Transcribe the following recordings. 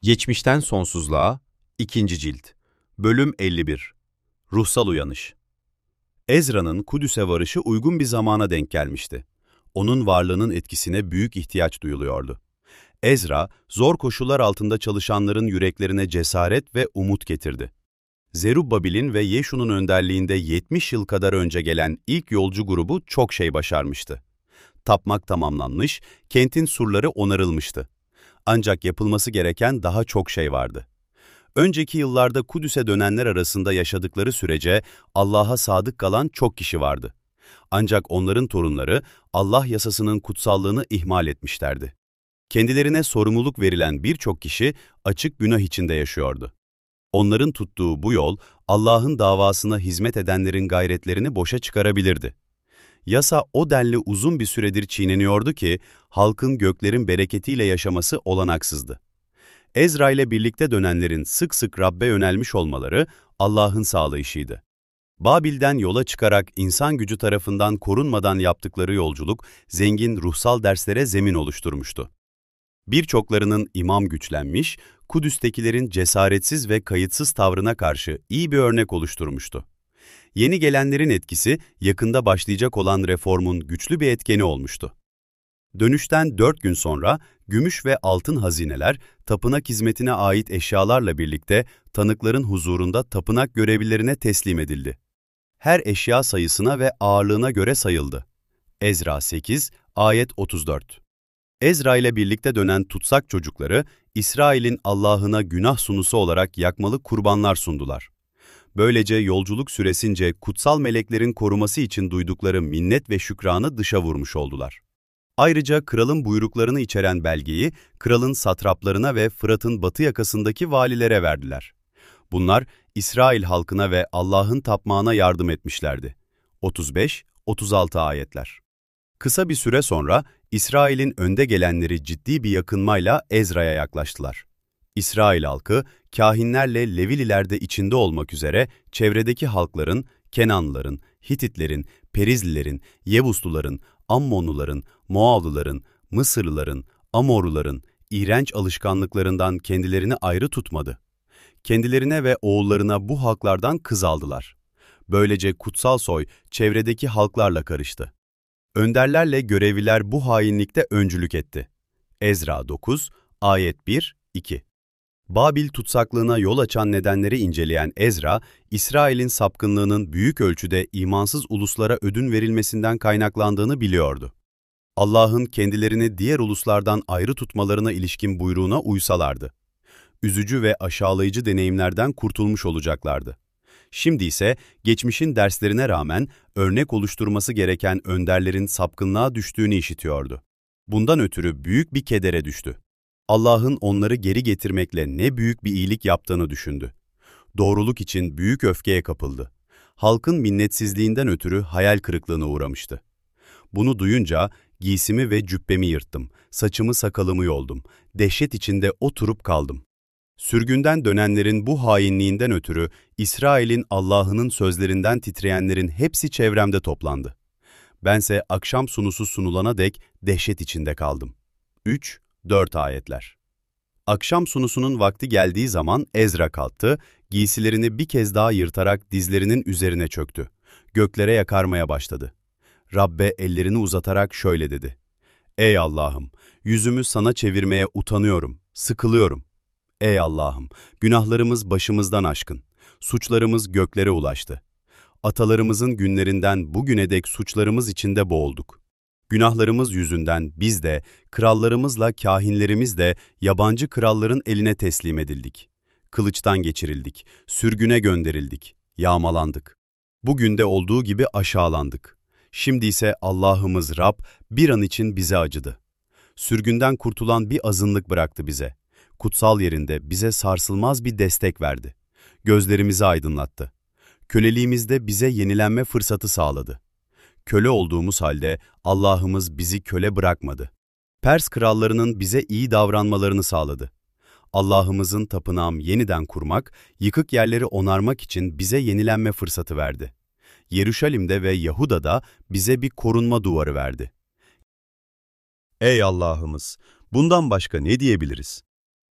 Geçmişten Sonsuzluğa 2. Cilt Bölüm 51 Ruhsal Uyanış. Ezra'nın Kudüs'e varışı uygun bir zamana denk gelmişti. Onun varlığının etkisine büyük ihtiyaç duyuluyordu. Ezra, zor koşullar altında çalışanların yüreklerine cesaret ve umut getirdi. Zerubbabil'in ve Yeşu'nun önderliğinde 70 yıl kadar önce gelen ilk yolcu grubu çok şey başarmıştı. Tapmak tamamlanmış, kentin surları onarılmıştı. Ancak yapılması gereken daha çok şey vardı. Önceki yıllarda Kudüs'e dönenler arasında yaşadıkları sürece Allah'a sadık kalan çok kişi vardı. Ancak onların torunları Allah yasasının kutsallığını ihmal etmişlerdi. Kendilerine sorumluluk verilen birçok kişi açık günah içinde yaşıyordu. Onların tuttuğu bu yol Allah'ın davasına hizmet edenlerin gayretlerini boşa çıkarabilirdi. Yasa o denli uzun bir süredir çiğneniyordu ki halkın göklerin bereketiyle yaşaması olanaksızdı. Ezra ile birlikte dönenlerin sık sık Rabbe yönelmiş olmaları Allah'ın sağlayışıydı. Babil'den yola çıkarak insan gücü tarafından korunmadan yaptıkları yolculuk zengin ruhsal derslere zemin oluşturmuştu. Birçoklarının imam güçlenmiş, Kudüs'tekilerin cesaretsiz ve kayıtsız tavrına karşı iyi bir örnek oluşturmuştu. Yeni gelenlerin etkisi yakında başlayacak olan reformun güçlü bir etkeni olmuştu. Dönüşten 4 gün sonra gümüş ve altın hazineler tapınak hizmetine ait eşyalarla birlikte tanıkların huzurunda tapınak görevlilerine teslim edildi. Her eşya sayısına ve ağırlığına göre sayıldı. Ezra 8, ayet 34. Ezra ile birlikte dönen tutsak çocukları, İsrail'in Allah'ına günah sunusu olarak yakmalı kurbanlar sundular. Böylece yolculuk süresince kutsal meleklerin koruması için duydukları minnet ve şükranı dışa vurmuş oldular. Ayrıca kralın buyruklarını içeren belgeyi kralın satraplarına ve Fırat'ın batı yakasındaki valilere verdiler. Bunlar İsrail halkına ve Allah'ın tapmağına yardım etmişlerdi. 35-36 ayetler. Kısa bir süre sonra İsrail'in önde gelenleri ciddi bir yakınmayla Ezra'ya yaklaştılar. İsrail halkı, kâhinlerle Levililer de içinde olmak üzere çevredeki halkların, Kenanlıların, Hititlerin, Perizlilerin, Yebusluların, Ammonluların, Moavlıların, Mısırlıların, Amorluların iğrenç alışkanlıklarından kendilerini ayrı tutmadı. Kendilerine ve oğullarına bu halklardan kız aldılar. Böylece kutsal soy çevredeki halklarla karıştı. Önderlerle görevliler bu hainlikte öncülük etti. Ezra 9, ayet 1-2. Babil tutsaklığına yol açan nedenleri inceleyen Ezra, İsrail'in sapkınlığının büyük ölçüde imansız uluslara ödün verilmesinden kaynaklandığını biliyordu. Allah'ın kendilerini diğer uluslardan ayrı tutmalarına ilişkin buyruğuna uysalardı. Üzücü ve aşağılayıcı deneyimlerden kurtulmuş olacaklardı. Şimdi ise geçmişin derslerine rağmen örnek oluşturması gereken önderlerin sapkınlığa düştüğünü işitiyordu. Bundan ötürü büyük bir kedere düştü. Allah'ın onları geri getirmekle ne büyük bir iyilik yaptığını düşündü. Doğruluk için büyük öfkeye kapıldı. Halkın minnetsizliğinden ötürü hayal kırıklığına uğramıştı. Bunu duyunca giysimi ve cübbemi yırttım, saçımı sakalımı yoldum, dehşet içinde oturup kaldım. Sürgünden dönenlerin bu hainliğinden ötürü İsrail'in Allah'ının sözlerinden titreyenlerin hepsi çevremde toplandı. Bense akşam sunusu sunulana dek dehşet içinde kaldım. 3-4 ayetler. Akşam sunusunun vakti geldiği zaman Ezra kalktı, giysilerini bir kez daha yırtarak dizlerinin üzerine çöktü. Göklere yakarmaya başladı. Rabbe ellerini uzatarak şöyle dedi: "Ey Allah'ım, yüzümü sana çevirmeye utanıyorum, sıkılıyorum. Ey Allah'ım, günahlarımız başımızdan aşkın, suçlarımız göklere ulaştı. Atalarımızın günlerinden bugüne dek suçlarımız içinde boğulduk. Günahlarımız yüzünden biz de, krallarımızla kâhinlerimiz de yabancı kralların eline teslim edildik. Kılıçtan geçirildik, sürgüne gönderildik, yağmalandık. Bugün de olduğu gibi aşağılandık. Şimdi ise Allah'ımız Rab bir an için bize acıdı. Sürgünden kurtulan bir azınlık bıraktı bize. Kutsal yerinde bize sarsılmaz bir destek verdi. Gözlerimizi aydınlattı. Köleliğimizde bize yenilenme fırsatı sağladı. Köle olduğumuz halde Allah'ımız bizi köle bırakmadı. Pers krallarının bize iyi davranmalarını sağladı. Allah'ımızın tapınağını yeniden kurmak, yıkık yerleri onarmak için bize yenilenme fırsatı verdi. Yeruşalim'de ve Yahuda'da bize bir korunma duvarı verdi. Ey Allah'ımız! Bundan başka ne diyebiliriz?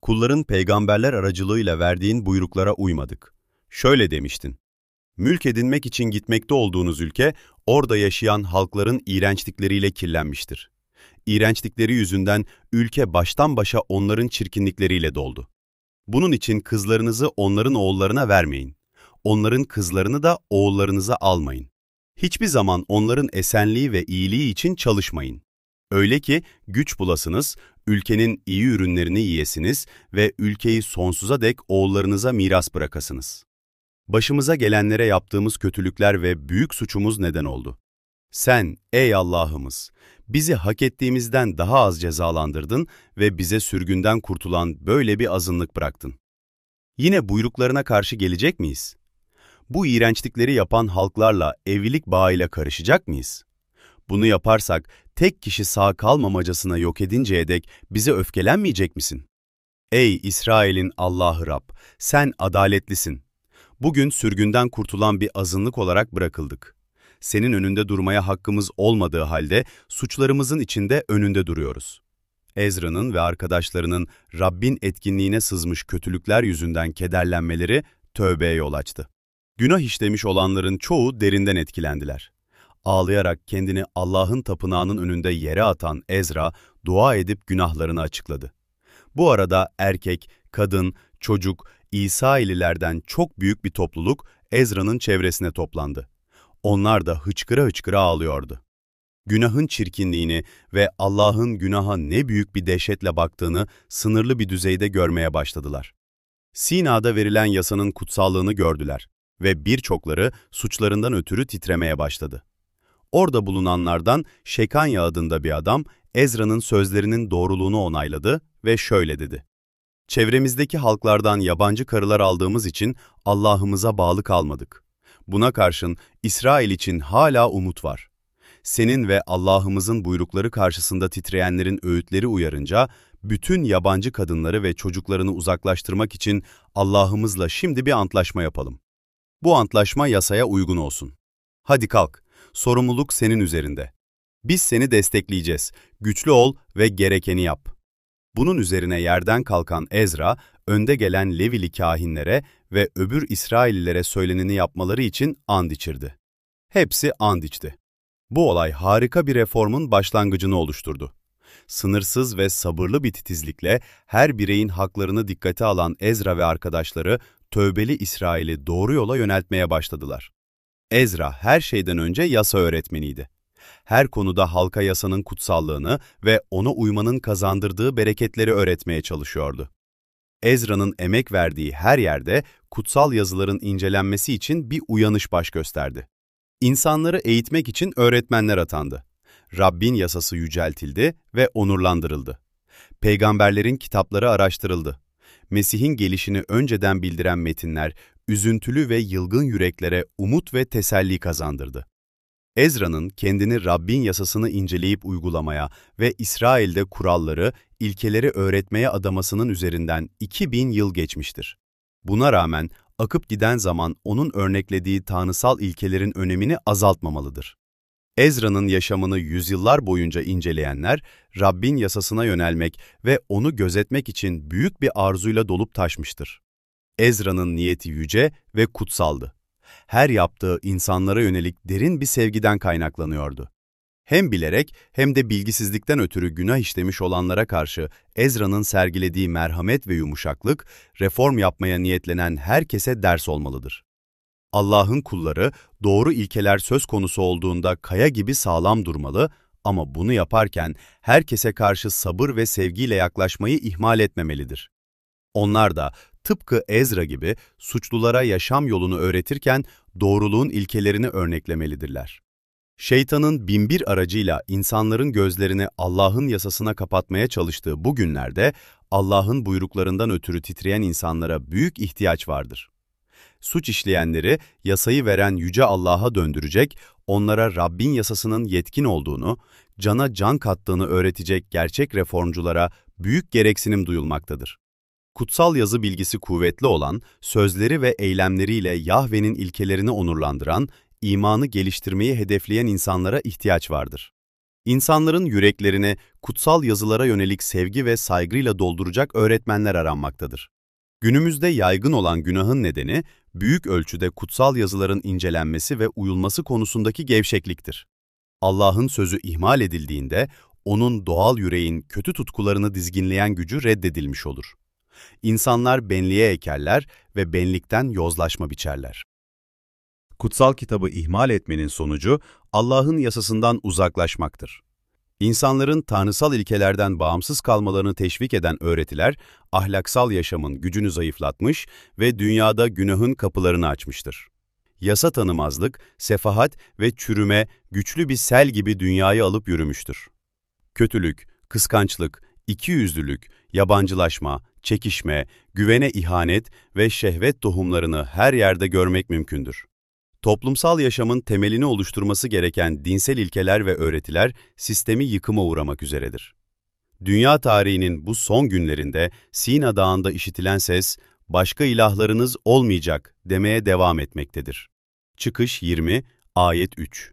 Kulların peygamberler aracılığıyla verdiğin buyruklara uymadık. Şöyle demiştin: Mülk edinmek için gitmekte olduğunuz ülke, orada yaşayan halkların iğrençlikleriyle kirlenmiştir. İğrençlikleri yüzünden ülke baştan başa onların çirkinlikleriyle doldu. Bunun için kızlarınızı onların oğullarına vermeyin. Onların kızlarını da oğullarınıza almayın. Hiçbir zaman onların esenliği ve iyiliği için çalışmayın. Öyle ki güç bulasınız, ülkenin iyi ürünlerini yiyesiniz ve ülkeyi sonsuza dek oğullarınıza miras bırakasınız. Başımıza gelenlere yaptığımız kötülükler ve büyük suçumuz neden oldu. Sen, ey Allah'ımız, bizi hak ettiğimizden daha az cezalandırdın ve bize sürgünden kurtulan böyle bir azınlık bıraktın. Yine buyruklarına karşı gelecek miyiz? Bu iğrençlikleri yapan halklarla evlilik bağıyla karışacak mıyız? Bunu yaparsak tek kişi sağ kalmamacasına yok edinceye dek bize öfkelenmeyecek misin? Ey İsrail'in Allah'ı Rab, sen adaletlisin. Bugün sürgünden kurtulan bir azınlık olarak bırakıldık. Senin önünde durmaya hakkımız olmadığı halde suçlarımızın içinde önünde duruyoruz. Ezra'nın ve arkadaşlarının Rabbin etkinliğine sızmış kötülükler yüzünden kederlenmeleri tövbeye yol açtı. Günah işlemiş olanların çoğu derinden etkilendiler. Ağlayarak kendini Allah'ın tapınağının önünde yere atan Ezra, dua edip günahlarını açıkladı. Bu arada erkek, kadın, çocuk, İsraililerden çok büyük bir topluluk Ezra'nın çevresine toplandı. Onlar da hıçkıra hıçkıra ağlıyordu. Günahın çirkinliğini ve Allah'ın günaha ne büyük bir dehşetle baktığını sınırlı bir düzeyde görmeye başladılar. Sina'da verilen yasanın kutsallığını gördüler ve birçokları suçlarından ötürü titremeye başladı. Orada bulunanlardan Şekanya adında bir adam Ezra'nın sözlerinin doğruluğunu onayladı ve şöyle dedi: Çevremizdeki halklardan yabancı karılar aldığımız için Allah'ımıza bağlı kalmadık. Buna karşın İsrail için hala umut var. Senin ve Allah'ımızın buyrukları karşısında titreyenlerin öğütleri uyarınca, bütün yabancı kadınları ve çocuklarını uzaklaştırmak için Allah'ımızla şimdi bir antlaşma yapalım. Bu antlaşma yasaya uygun olsun. Hadi kalk, sorumluluk senin üzerinde. Biz seni destekleyeceğiz, güçlü ol ve gerekeni yap. Bunun üzerine yerden kalkan Ezra, önde gelen Levili kâhinlere ve öbür İsraillilere söyleneni yapmaları için and içirdi. Hepsi and içti. Bu olay harika bir reformun başlangıcını oluşturdu. Sınırsız ve sabırlı bir titizlikle her bireyin haklarını dikkate alan Ezra ve arkadaşları tövbeli İsrail'i doğru yola yöneltmeye başladılar. Ezra her şeyden önce yasa öğretmeniydi. Her konuda halka yasanın kutsallığını ve ona uymanın kazandırdığı bereketleri öğretmeye çalışıyordu. Ezra'nın emek verdiği her yerde kutsal yazıların incelenmesi için bir uyanış baş gösterdi. İnsanları eğitmek için öğretmenler atandı. Rabbin yasası yüceltildi ve onurlandırıldı. Peygamberlerin kitapları araştırıldı. Mesih'in gelişini önceden bildiren metinler, üzüntülü ve yılgın yüreklere umut ve teselli kazandırdı. Ezra'nın kendini Rabbin yasasını inceleyip uygulamaya ve İsrail'de kuralları, ilkeleri öğretmeye adamasının üzerinden 2000 yıl geçmiştir. Buna rağmen akıp giden zaman onun örneklediği tanrısal ilkelerin önemini azaltmamalıdır. Ezra'nın yaşamını yüzyıllar boyunca inceleyenler, Rabbin yasasına yönelmek ve onu gözetmek için büyük bir arzuyla dolup taşmıştır. Ezra'nın niyeti yüce ve kutsaldı. Her yaptığı insanlara yönelik derin bir sevgiden kaynaklanıyordu. Hem bilerek hem de bilgisizlikten ötürü günah işlemiş olanlara karşı Ezra'nın sergilediği merhamet ve yumuşaklık, reform yapmaya niyetlenen herkese ders olmalıdır. Allah'ın kulları doğru ilkeler söz konusu olduğunda kaya gibi sağlam durmalı ama bunu yaparken herkese karşı sabır ve sevgiyle yaklaşmayı ihmal etmemelidir. Onlar da tıpkı Ezra gibi suçlulara yaşam yolunu öğretirken doğruluğun ilkelerini örneklemelidirler. Şeytanın binbir aracıyla insanların gözlerini Allah'ın yasasına kapatmaya çalıştığı bu günlerde Allah'ın buyruklarından ötürü titreyen insanlara büyük ihtiyaç vardır. Suç işleyenleri yasayı veren Yüce Allah'a döndürecek, onlara Rabbin yasasının yetkin olduğunu, cana can kattığını öğretecek gerçek reformculara büyük gereksinim duyulmaktadır. Kutsal yazı bilgisi kuvvetli olan, sözleri ve eylemleriyle Yahve'nin ilkelerini onurlandıran, imanı geliştirmeyi hedefleyen insanlara ihtiyaç vardır. İnsanların yüreklerini kutsal yazılara yönelik sevgi ve saygıyla dolduracak öğretmenler aranmaktadır. Günümüzde yaygın olan günahın nedeni, büyük ölçüde kutsal yazıların incelenmesi ve uyulması konusundaki gevşekliktir. Allah'ın sözü ihmal edildiğinde, onun doğal yüreğin kötü tutkularını dizginleyen gücü reddedilmiş olur. İnsanlar benliğe ekerler ve benlikten yozlaşma biçerler. Kutsal kitabı ihmal etmenin sonucu, Allah'ın yasasından uzaklaşmaktır. İnsanların tanrısal ilkelerden bağımsız kalmalarını teşvik eden öğretiler, ahlaksal yaşamın gücünü zayıflatmış ve dünyada günahın kapılarını açmıştır. Yasa tanımazlık, sefahat ve çürüme güçlü bir sel gibi dünyayı alıp yürümüştür. Kötülük, kıskançlık, ikiyüzlülük, yabancılaşma, çekişme, güvene ihanet ve şehvet tohumlarını her yerde görmek mümkündür. Toplumsal yaşamın temelini oluşturması gereken dinsel ilkeler ve öğretiler sistemi yıkıma uğramak üzeredir. Dünya tarihinin bu son günlerinde Sina Dağı'nda işitilen ses, "Başka ilahlarınız olmayacak" demeye devam etmektedir. Çıkış 20, ayet 3.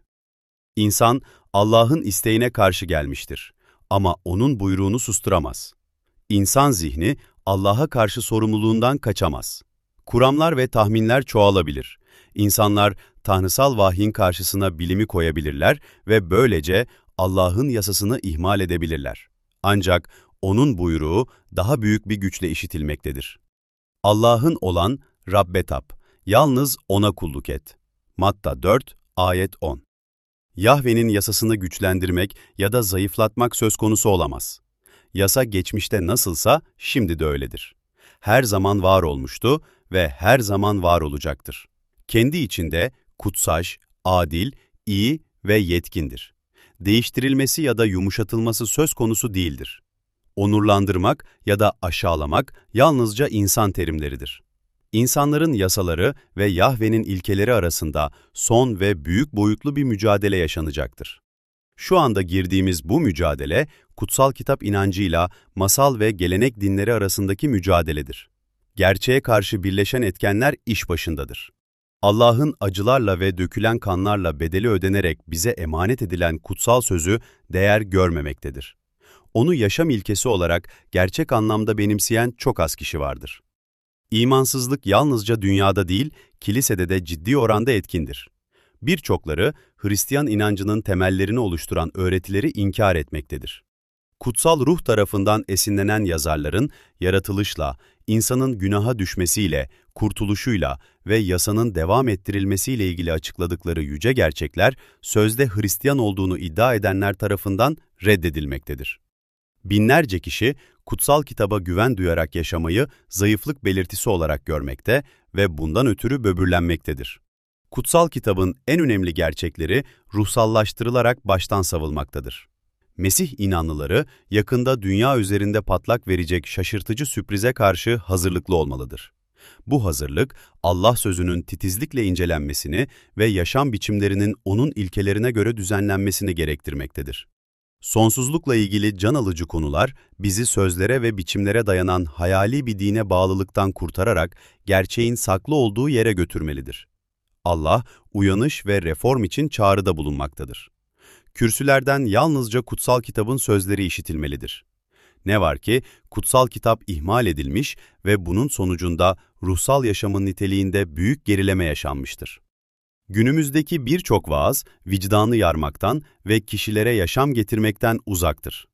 İnsan, Allah'ın isteğine karşı gelmiştir ama onun buyruğunu susturamaz. İnsan zihni, Allah'a karşı sorumluluğundan kaçamaz. Kuramlar ve tahminler çoğalabilir. İnsanlar, tanrısal vahyin karşısına bilimi koyabilirler ve böylece Allah'ın yasasını ihmal edebilirler. Ancak onun buyruğu daha büyük bir güçle işitilmektedir. Allah'ın olan Rabbe tap, yalnız O'na kulluk et. Matta 4, ayet 10. Yahve'nin yasasını güçlendirmek ya da zayıflatmak söz konusu olamaz. Yasa geçmişte nasılsa şimdi de öyledir. Her zaman var olmuştu ve her zaman var olacaktır. Kendi içinde kutsaş, adil, iyi ve yetkindir. Değiştirilmesi ya da yumuşatılması söz konusu değildir. Onurlandırmak ya da aşağılamak yalnızca insan terimleridir. İnsanların yasaları ve Yahve'nin ilkeleri arasında son ve büyük boyutlu bir mücadele yaşanacaktır. Şu anda girdiğimiz bu mücadele, kutsal kitap inancıyla masal ve gelenek dinleri arasındaki mücadeledir. Gerçeğe karşı birleşen etkenler iş başındadır. Allah'ın acılarla ve dökülen kanlarla bedeli ödenerek bize emanet edilen kutsal sözü değer görmemektedir. Onu yaşam ilkesi olarak gerçek anlamda benimseyen çok az kişi vardır. İmansızlık yalnızca dünyada değil, kilisede de ciddi oranda etkindir. Birçokları, Hristiyan inancının temellerini oluşturan öğretileri inkar etmektedir. Kutsal ruh tarafından esinlenen yazarların, yaratılışla, insanın günaha düşmesiyle, kurtuluşuyla ve yasanın devam ettirilmesiyle ilgili açıkladıkları yüce gerçekler, sözde Hristiyan olduğunu iddia edenler tarafından reddedilmektedir. Binlerce kişi, kutsal kitaba güven duyarak yaşamayı zayıflık belirtisi olarak görmekte ve bundan ötürü böbürlenmektedir. Kutsal kitabın en önemli gerçekleri ruhsallaştırılarak baştan savılmaktadır. Mesih inanlıları yakında dünya üzerinde patlak verecek şaşırtıcı sürprize karşı hazırlıklı olmalıdır. Bu hazırlık, Allah sözünün titizlikle incelenmesini ve yaşam biçimlerinin onun ilkelerine göre düzenlenmesini gerektirmektedir. Sonsuzlukla ilgili can alıcı konular, bizi sözlere ve biçimlere dayanan hayali bir dine bağlılıktan kurtararak gerçeğin saklı olduğu yere götürmelidir. Allah, uyanış ve reform için çağrıda bulunmaktadır. Kürsülerden yalnızca kutsal kitabın sözleri işitilmelidir. Ne var ki, kutsal kitap ihmal edilmiş ve bunun sonucunda ruhsal yaşamın niteliğinde büyük gerileme yaşanmıştır. Günümüzdeki birçok vaaz, vicdanı yarmaktan ve kişilere yaşam getirmekten uzaktır.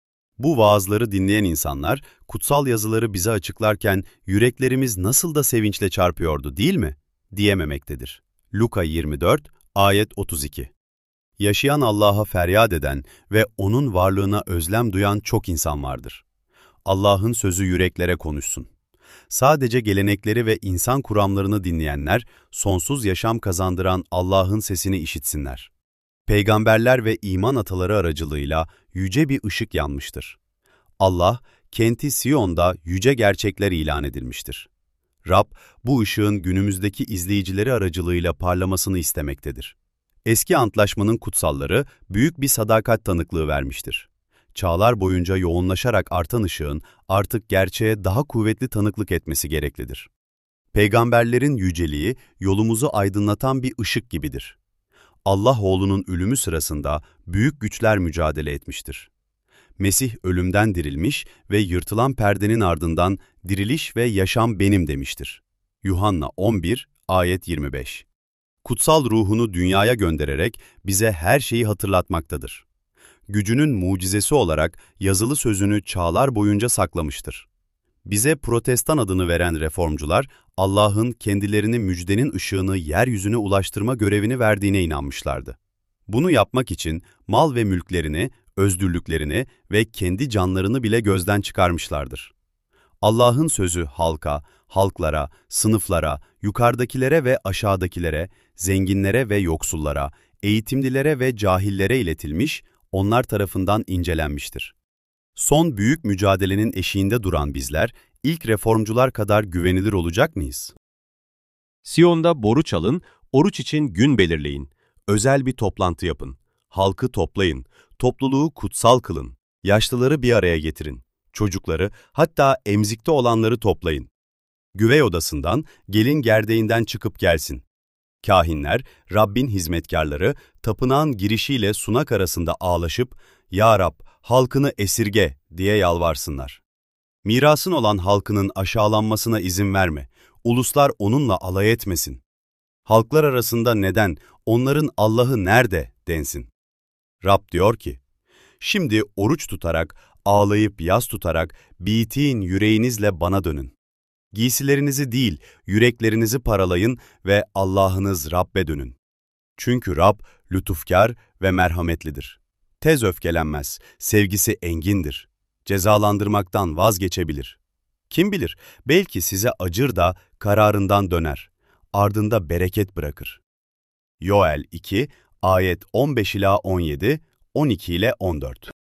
Bu vaazları dinleyen insanlar, kutsal yazıları bize açıklarken yüreklerimiz nasıl da sevinçle çarpıyordu değil mi? Diyememektedir. Luka 24, ayet 32. Yaşayan Allah'a feryat eden ve O'nun varlığına özlem duyan çok insan vardır. Allah'ın sözü yüreklere konuşsun. Sadece gelenekleri ve insan kuramlarını dinleyenler, sonsuz yaşam kazandıran Allah'ın sesini işitsinler. Peygamberler ve iman ataları aracılığıyla yüce bir ışık yanmıştır. Allah, kenti Siyon'da yüce gerçekler ilan edilmiştir. Rab, bu ışığın günümüzdeki izleyicileri aracılığıyla parlamasını istemektedir. Eski antlaşmanın kutsalları büyük bir sadakat tanıklığı vermiştir. Çağlar boyunca yoğunlaşarak artan ışığın artık gerçeğe daha kuvvetli tanıklık etmesi gereklidir. Peygamberlerin yüceliği yolumuzu aydınlatan bir ışık gibidir. Allah oğlunun ölümü sırasında büyük güçler mücadele etmiştir. Mesih ölümden dirilmiş ve yırtılan perdenin ardından diriliş ve yaşam benim demiştir. Yuhanna 11, ayet 25. Kutsal ruhunu dünyaya göndererek bize her şeyi hatırlatmaktadır. Gücünün mucizesi olarak yazılı sözünü çağlar boyunca saklamıştır. Bize Protestan adını veren reformcular, Allah'ın kendilerini müjdenin ışığını yeryüzüne ulaştırma görevini verdiğine inanmışlardı. Bunu yapmak için mal ve mülklerini, özgürlüklerini ve kendi canlarını bile gözden çıkarmışlardır. Allah'ın sözü halka, halklara, sınıflara, yukarıdakilere ve aşağıdakilere, zenginlere ve yoksullara, eğitimlilere ve cahillere iletilmiş, onlar tarafından incelenmiştir. Son büyük mücadelenin eşiğinde duran bizler, ilk reformcular kadar güvenilir olacak mıyız? Siyon'da boru çalın, oruç için gün belirleyin. Özel bir toplantı yapın. Halkı toplayın. Topluluğu kutsal kılın. Yaşlıları bir araya getirin. Çocukları, hatta emzikte olanları toplayın. Güvey odasından, gelin gerdeğinden çıkıp gelsin. Kâhinler, Rabbin hizmetkarları, tapınağın girişiyle sunak arasında ağlaşıp, "Ya Rab, halkını esirge" diye yalvarsınlar. Mirasın olan halkının aşağılanmasına izin verme. Uluslar onunla alay etmesin. Halklar arasında neden, onların Allah'ı nerede densin. Rab diyor ki, "Şimdi oruç tutarak, ağlayıp yas tutarak, bitiğin yüreğinizle bana dönün. Giysilerinizi değil, yüreklerinizi paralayın ve Allah'ınız Rab'be dönün. Çünkü Rab lütufkar ve merhametlidir. Tez öfkelenmez, sevgisi engindir. Cezalandırmaktan vazgeçebilir. Kim bilir, belki size acır da kararından döner. Ardında bereket bırakır." Yoel 2, ayet 15 ila 17, 12 ile 14.